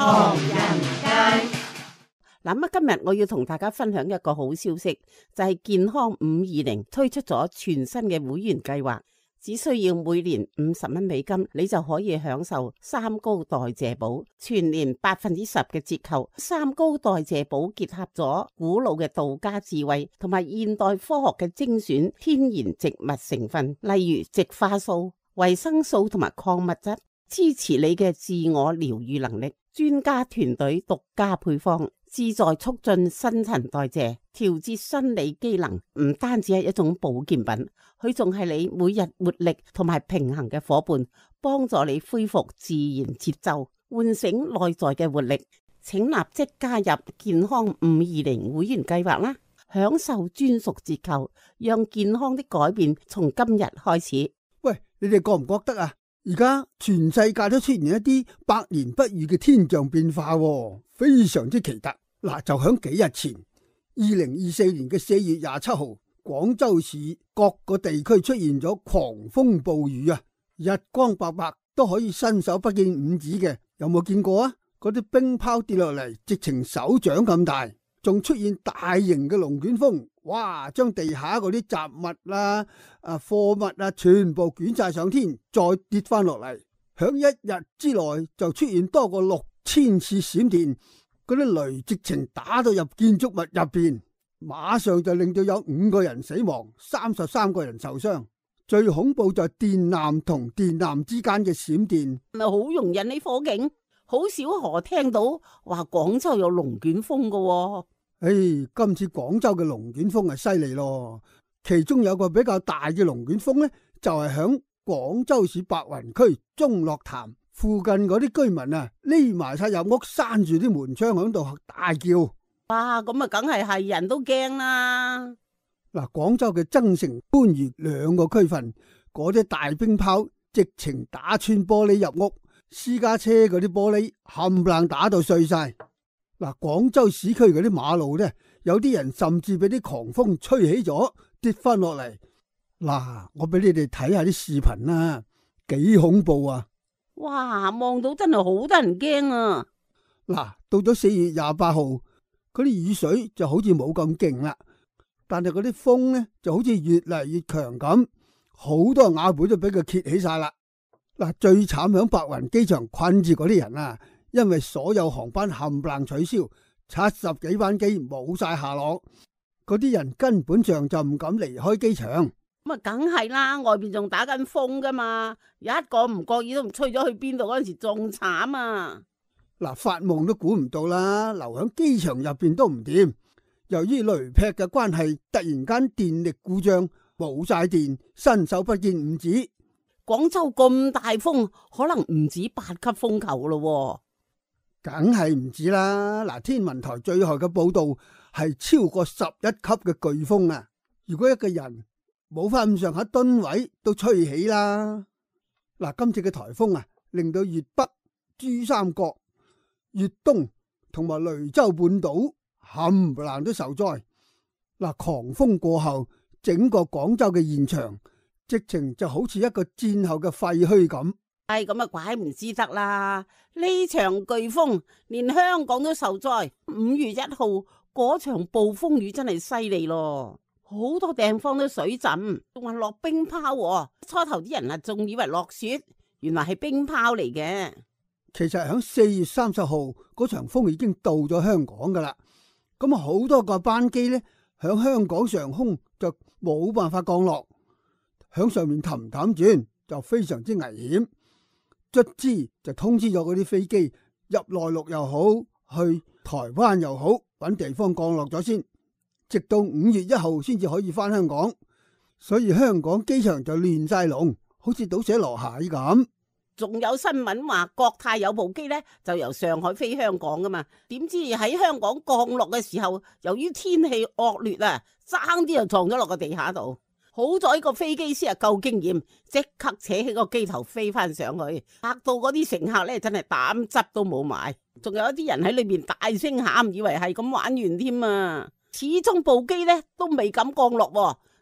唐人街。 嗱，今日我要同大家分享一個好消息，就係健康520推出咗全新嘅會員計劃，只需要每年50蚊美金，你就可以享受三高代謝寶，全年10%嘅折扣。三高代謝寶結合咗古老嘅道家智慧同埋現代科學嘅精選天然植物成分，例如植化素、維生素同埋礦物質，支持你嘅自我療癒能力。專家團隊獨家配方，旨在促進新陳代謝，調節生理機能，唔單止係一種保健品，佢仲係你每日活力同埋平衡嘅夥伴，幫助你恢復自然節奏，喚醒內在嘅活力。請立即加入健康520會員計劃啦，享受專屬折扣，讓健康的改變從今日開始。 喂，你哋覺唔覺得啊？而家全世界都出現一啲百年不遇嘅天象變化，非常之奇特。嗱，就響幾日前，2024年嘅4月27號，廣州市各個地區出現咗狂風暴雨啊！日光白白都可以伸手不見五指嘅，有冇見過啊？嗰啲冰雹跌落嚟，直情手掌咁大，仲出現大型嘅龍捲風，哇！將地下嗰啲雜物啦、貨物啊，全部捲晒上天，再跌翻落嚟。響一日之內就出現多過6000次閃電，嗰啲雷直情打到入建築物入邊，馬上就令到有5個人死亡，33個人受傷。最恐怖就係電纜同電纜之間嘅閃電， 咪好容引起火警。好少可聽到話廣州有龍捲風噶。 今次廣州嘅龍捲風係犀利咯，其中有個比較大嘅龍捲風呢，就係響廣州市白雲區中樂潭附近嗰啲居民啊，匿埋晒入屋，閂住啲門窗響度大叫。 哇，咁啊，梗係人都驚啦。 嗱，廣州嘅增城、番禺2個區份，嗰啲大冰雹直情打穿玻璃入屋，私家車嗰啲玻璃冚唪唥打到碎晒。嗱，廣州市區嗰啲馬路呢，有啲人甚至俾啲狂風吹起咗，跌翻落嚟。嗱，我俾你哋睇下啲視頻啦，幾恐怖啊！ 哇，望到真係好得人驚啊！ 嗱，到咗4月28號，嗰啲雨水就好似冇咁勁啦，但係嗰啲風呢就好似越嚟越強咁，好多瓦背都俾佢揭起晒啦。嗱，最慘響白雲機場困住嗰啲人啊！因為所有航班冚唪唥取消，70幾班機冇晒下落，嗰啲人根本上就唔敢離開機場。 咁啊，梗係啦，外邊仲打緊風噶嘛，一個唔覺意都唔吹咗去邊度，嗰陣時仲慘啊！ 嗱，發夢都估唔到啦，留喺機場入邊都唔掂。由於雷劈嘅關係，突然間電力故障，冇晒電，伸手不見五指。 廣州咁大風，可能唔止8級風球咯。 梗係唔止啦！嗱，天文台最後嘅報道係超過11級嘅颶風啊！如果一個人冇翻咁上下噸位，都吹起啦。嗱，今次嘅台風啊，令到粵北、珠三角、粵東同埋雷州半島冚唪唥都受災。嗱，狂風過後，整個廣州嘅現場直情就好似一個戰後嘅廢墟咁。 咁啊，怪唔知得啦！呢場颶風連香港都受災。5月1號嗰場暴風雨真係犀利咯，好多地方都水浸，仲話落冰雹。初頭啲人啊，仲以為落雪，原來係冰雹嚟嘅。 其實喺4月30號嗰場風已經到咗香港噶啦，咁好多個班機呢，響香港上空就冇辦法降落，響上面氹氹轉就非常之危險。卒之就通知咗嗰啲飛機入內陸又好，去台灣又好，搵地方降落咗先，直到5月1號先至可以翻香港。所以香港機場就亂晒龍，好似倒瀉籮蟹咁。 仲有新聞話國泰有部機呢，就由上海飛香港噶嘛，點知喺香港降落嘅時候，由於天氣惡劣啊，爭啲就撞咗落個地下度。好在個飛機師夠經驗，即刻扯起個機頭飛翻上去，嚇到嗰啲乘客咧真係膽汁都冇埋，仲有一啲人喺裏邊大聲喊，以為係咁玩完添啊！始終部機咧都未敢降落，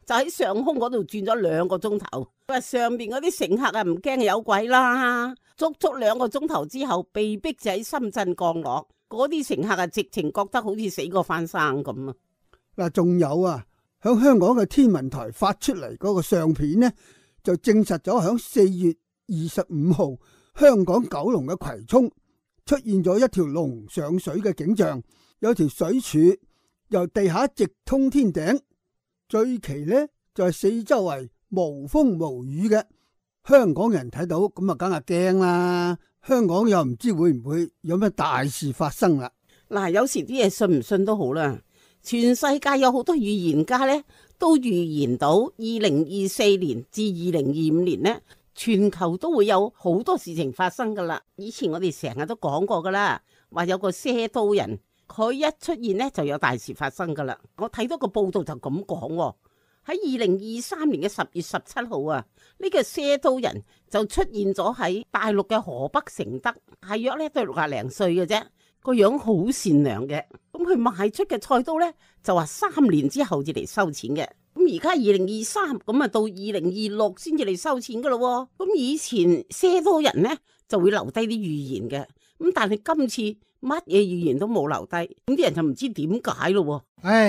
就喺上空嗰度轉咗2個鐘頭。佢話上邊嗰啲乘客啊唔驚有鬼啦，足足2個鐘頭之後被逼就喺深圳降落，嗰啲乘客啊直情覺得好似死過翻生咁啊！ 嗱，仲有啊，響香港嘅天文台發出嚟嗰個相片呢，就證實咗響4月25號香港九龍嘅葵涌出現咗一條龍上水嘅景象，有條水柱由地下直通天頂。最奇呢，就係四周圍無風無雨嘅，香港人睇到咁啊，梗係驚啦！香港又唔知會唔會有咩大事發生啦。 嗱，有時啲嘢信唔信都好啦。全世界有好多預言家呢，都預言到2024年至2025年呢，全球都會有好多事情發生噶啦。以前我哋成日都講過噶啦，話有個賒刀人，佢一出現呢就有大事發生噶啦。我睇到個報道就咁講，喺2023年嘅10月17號啊，呢個賒刀人就出現咗喺大陸嘅河北承德，大約呢都係60零歲嘅啫，個樣好善良嘅。咁佢賣出嘅菜刀呢，就話3年之後至嚟收錢嘅。咁而家2023，咁啊到2026先至嚟收錢噶咯。咁以前賒刀人呢就會留低啲預言嘅，咁但係今次乜嘢預言都冇留低，咁啲人就唔知點解咯。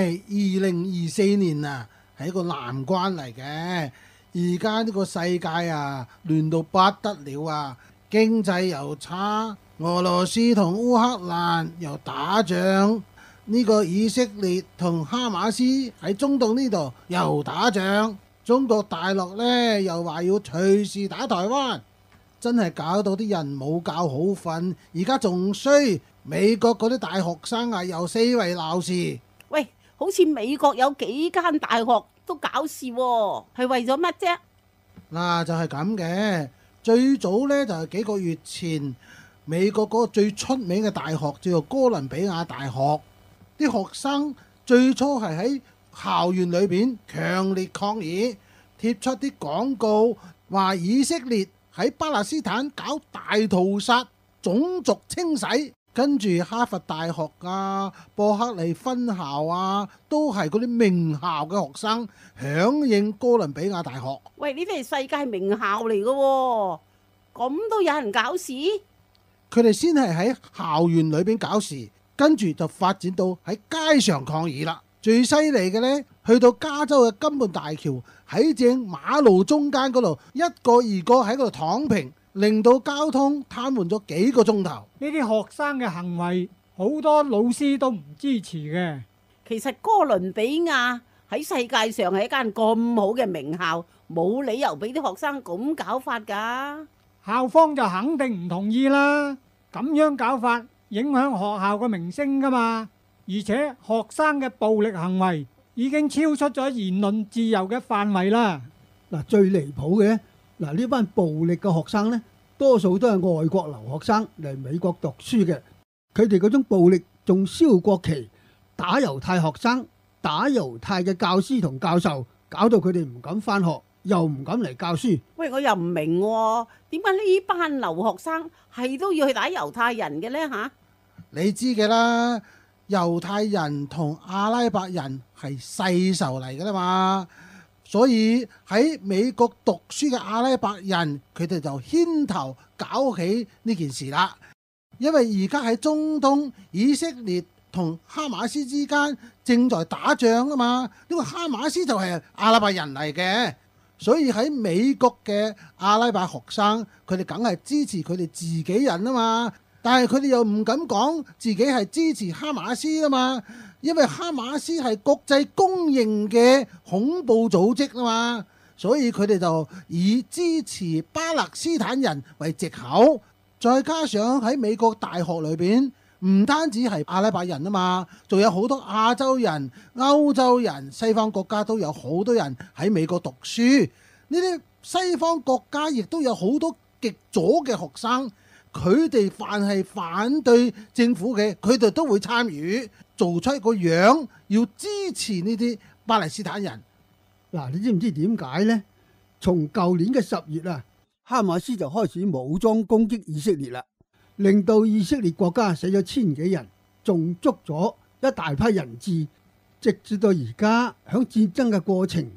2024年啊，係一個難關嚟嘅。而家呢個世界啊，亂到不得了啊，經濟又差，俄羅斯同烏克蘭又打仗，呢個以色列同哈馬斯喺中東呢度又打仗，中國大陸呢又話要隨時打台灣，真係搞到啲人冇覺好瞓。而家仲衰，美國嗰啲大學生啊又四圍鬧事。 喂，好似美國有幾間大學都搞事喎，係為咗乜啫？ 嗱，就係咁嘅。最早呢，就係幾個月前，美國嗰個最出名嘅大學叫做哥倫比亞大學，啲學生最初係喺校園裏邊強烈抗議，貼出啲廣告話以色列喺巴勒斯坦搞大屠殺、種族清洗。跟住哈佛大學啊、伯克利分校啊，都係嗰啲名校嘅學生響應哥倫比亞大學。 喂，呢啲係世界名校嚟嘅，咁都有人搞事？ 佢哋先係喺校園裏邊搞事，跟住就發展到喺街上抗議啦。最犀利嘅呢，去到加州嘅金門大橋，喺正馬路中間嗰度，一個二個喺嗰度躺平，令到交通癱瘓咗幾個鐘頭。 呢啲學生嘅行為，好多老師都唔支持嘅。 其實哥倫比亞喺世界上係一間咁好嘅名校，冇理由俾啲學生咁搞法㗎。 校方就肯定唔同意啦。咁樣搞法影響學校嘅名聲㗎嘛。而且學生嘅暴力行為已經超出咗言論自由嘅範圍啦。 嗱，最離譜嘅嗱，呢班暴力嘅學生呢，多數都係外國留學生嚟美國讀書嘅。佢哋嗰種暴力仲燒國旗、打猶太學生、打猶太嘅教師同教授，搞到佢哋唔敢返學，又唔敢嚟教書。 喂，我又唔明喎，點解呢班留學生係都要去打猶太人嘅呢？嚇， 你知嘅啦，猶太人同阿拉伯人係世仇嚟㗎啦嘛，所以喺美國讀書嘅阿拉伯人，佢哋就牽頭搞起呢件事啦。因為而家喺中東，以色列同哈馬斯之間正在打仗啊嘛，呢個哈馬斯就係阿拉伯人嚟嘅，所以喺美國嘅阿拉伯學生，佢哋梗係支持佢哋自己人啊嘛。但係佢哋又唔敢講自己係支持哈馬斯啊嘛，因為哈馬斯係國際公認嘅恐怖組織啊嘛，所以佢哋就以支持巴勒斯坦人為藉口。再加上喺美國大學裏邊，唔單止係阿拉伯人啊嘛，仲有好多亞洲人、歐洲人、西方國家都有好多人喺美國讀書。呢啲西方國家亦都有好多極左嘅學生。佢哋凡係反對政府嘅，佢哋都會參與，做出一個樣，要支持呢啲巴勒斯坦人。 嗱，你知唔知點解呢？從舊年嘅10月啊，哈馬斯就開始武裝攻擊以色列啦，令到以色列國家死咗1000幾人，仲捉咗一大批人質。直至到而家，響戰爭嘅過程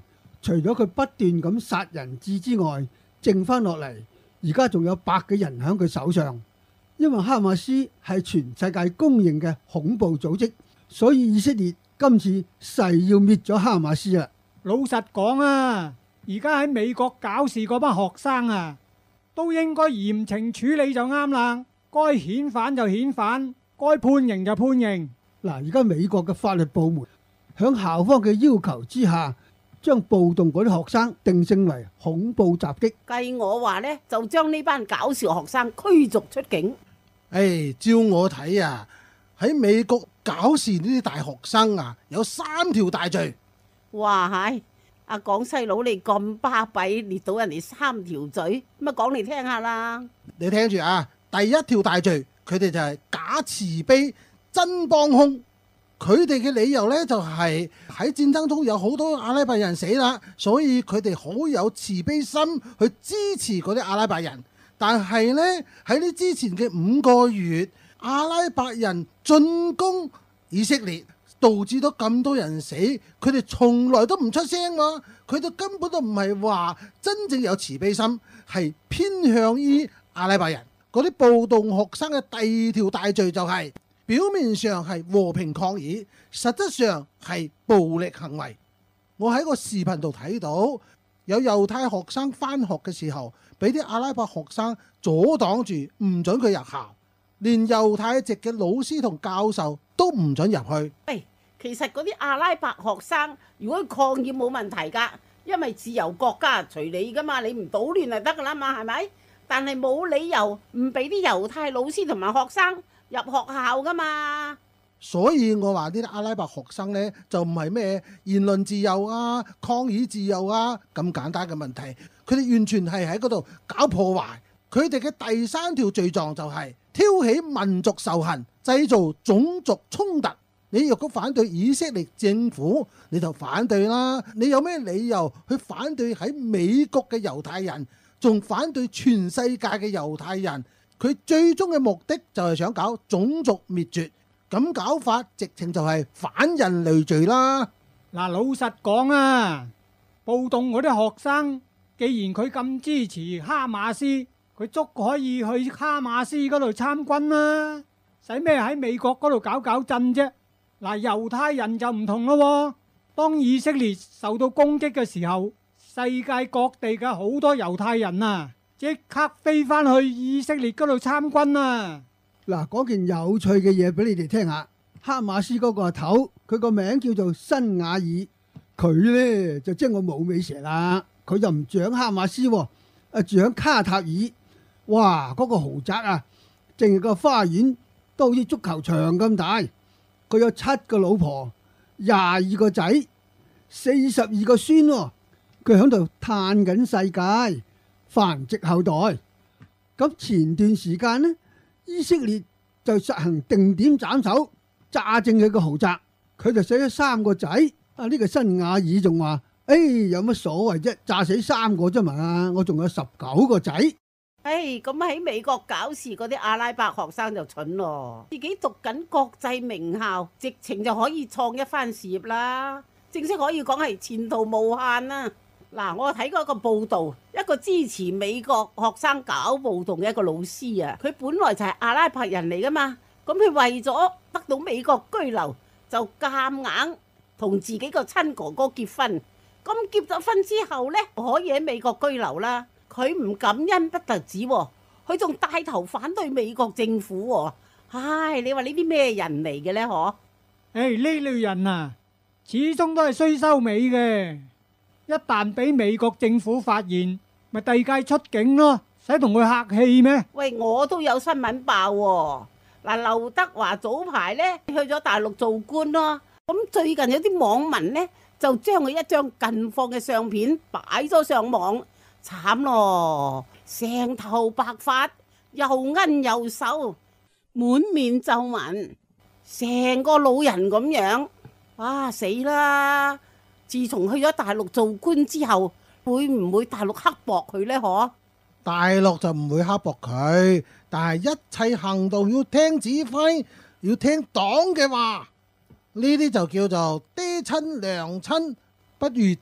除咗佢不斷咁殺人質之外，剩翻落嚟，而家仲有100幾人喺佢手上。因為哈馬斯係全世界公認嘅恐怖組織，所以以色列今次誓要滅咗哈馬斯啦。 老實講啊，而家喺美國搞事嗰班學生啊，都應該嚴懲處理就啱啦。該遣返就遣返，該判刑就判刑。 嗱，而家美國嘅法律部門響校方嘅要求之下，將暴動嗰啲學生定性為恐怖襲擊。 計我話呢，就將呢班搞笑學生驅逐出境。 照我睇啊，喺美國搞事呢啲大學生啊，有3條大罪。 哇係，阿廣西佬你咁巴閉，列到人哋3條罪，咁啊講嚟聽下啦。 你聽住啊，第一條大罪，佢哋就係假慈悲真幫兇。佢哋嘅理由呢，就係喺戰爭中有好多阿拉伯人死啦，所以佢哋好有慈悲心去支持嗰啲阿拉伯人。但係呢，喺呢之前嘅5個月，阿拉伯人進攻以色列，導致到咁多人死，佢哋從來都唔出聲喎。佢哋根本都唔係話真正有慈悲心，係偏向於阿拉伯人。嗰啲暴動學生嘅第2條大罪就係表面上係和平抗議，實質上係暴力行為。我喺個視頻度睇到有猶太學生返學嘅時候，俾啲阿拉伯學生阻擋住，唔准佢入校，連猶太籍嘅老師同教授都唔准入去。 其實嗰啲阿拉伯學生如果抗議冇問題㗎，因為自由國家隨你㗎嘛，你唔搗亂就得㗎啦嘛，係咪？但係冇理由唔俾啲猶太老師同埋學生入學校㗎嘛。 所以我話啲阿拉伯學生呢，就唔係咩言論自由啊、抗議自由啊咁簡單嘅問題，佢哋完全係喺嗰度搞破壞。佢哋嘅第3條罪狀就係挑起民族仇恨，製造種族衝突。你若果反對以色列政府，你就反對啦。你有咩理由去反對喺美國嘅猶太人，仲反對全世界嘅猶太人？佢最終嘅目的就係想搞種族滅絕。咁搞法直情就係反人類罪啦。 嗱，老實講啊，暴動嗰啲學生，既然佢咁支持哈馬斯，佢足可以去哈馬斯嗰度參軍啦。使咩喺美國嗰度搞震啫？嗱，猶太人就唔同咯。當以色列受到攻擊嘅時候，世界各地嘅好多猶太人啊，即刻飛翻去以色列嗰度參軍啊！ 嗱，講件有趣嘅嘢俾你哋聽下。哈馬斯嗰個阿頭，佢個名叫做辛瓦爾，佢呢就即係我冇尾蛇啦。佢就唔住喺哈馬斯，住喺卡塔爾。哇，嗰個豪宅啊，淨係個花園都好似足球場咁大。佢有7個老婆，22個仔，42個孫。佢喺度嘆緊世界，繁殖後代。咁前段時間呢，以色列就實行定點斬首，炸正佢個豪宅。佢就死咗3個仔。呢個辛瓦爾仲話：有乜所謂啫？炸死3個啫嘛，我仲有19個仔。 咁喺美國搞事嗰啲阿拉伯學生就蠢咯，自己讀緊國際名校，直情就可以創一番事業啦，正式可以講係前途無限啦。嗱，我睇過一個報道，一個支持美國學生搞暴動嘅一個老師啊，佢本來就係阿拉伯人嚟噶嘛，咁佢為咗得到美國居留，就夾硬同自己個親哥哥結婚，咁結咗婚之後呢，可以喺美國居留啦。佢唔感恩不特止，佢仲帶頭反對美國政府喎。唉，你話呢啲咩人嚟嘅呢？嗬？ 呢類人啊，始終都係衰收尾嘅。一旦俾美國政府發現，咪遞解出境咯，使同佢客氣咩？ 喂，我都有新聞爆喎。嗱，劉德華早排呢去咗大陸做官咯。咁最近有啲網民呢，就將佢一張近況嘅相片擺咗上網。慘咯，成頭白髮，又奀又瘦，滿面皺紋，成個老人咁樣。哇，死啦！自從去咗大陸做官之後，會唔會大陸刻薄佢呢？嗬？ 大陸就唔會刻薄佢，但係一切行動要聽指揮，要聽黨嘅話。呢啲就叫做爹親娘親不如習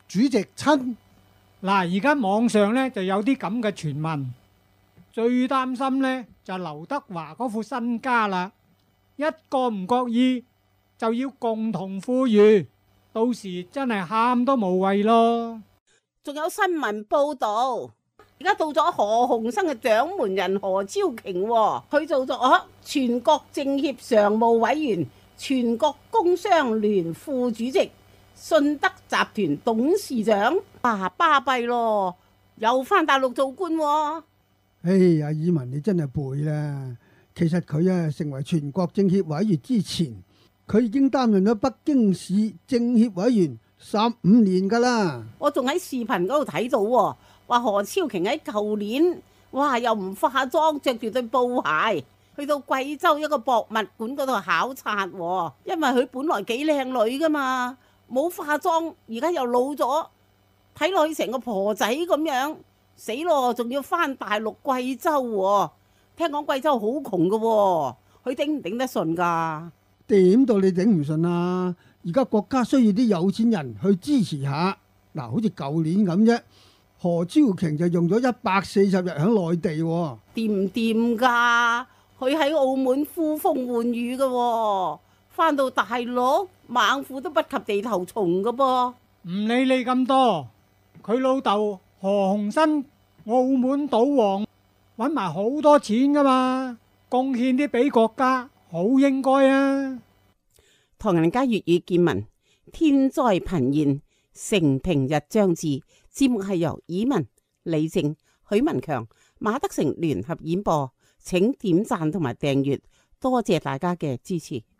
主席親。 嗱，而家網上呢就有啲咁嘅傳聞，最擔心呢就劉德華嗰副身家啦，一個唔覺意就要共同富裕，到時真係喊都無謂咯。 仲有新聞報道，而家到咗何鴻燊嘅掌門人何超瓊，佢做咗全國政協常務委員、全國工商聯副主席、信德集團董事長，巴閉咯，又返大陸做官。 哎呀，爾文你真係背啦。其實佢成為全國政協委員之前，佢已經擔任咗北京市政協委員15年噶啦。 我仲喺視頻嗰度睇到，話何超瓊喺舊年，哇又唔化妝，着住對布鞋，去到貴州一個博物館嗰度考察，因為佢本來幾靚女噶嘛，冇化妝，而家又老咗，睇落去成個婆仔咁樣，死咯，仲要返大陸貴州，聽講貴州好窮噶，佢頂唔頂得順噶？ 點到你頂唔順啊？而家國家需要啲有錢人去支持下，嗱，好似舊年咁啫，何超瓊就用咗140日喺內地， 掂唔掂噶？佢喺澳門呼風喚雨噶，返到大陸猛虎都不及地頭蟲噶噃。 唔理你咁多，佢老豆何鴻燊澳門賭王，搵埋好多錢噶嘛，貢獻啲俾國家，好應該啊！ 唐人街粵語見聞，天災頻現，承平日將至。節目係由以文、李靜、許文強、馬德成聯合演播，請點讚同埋訂閱，多謝大家嘅支持。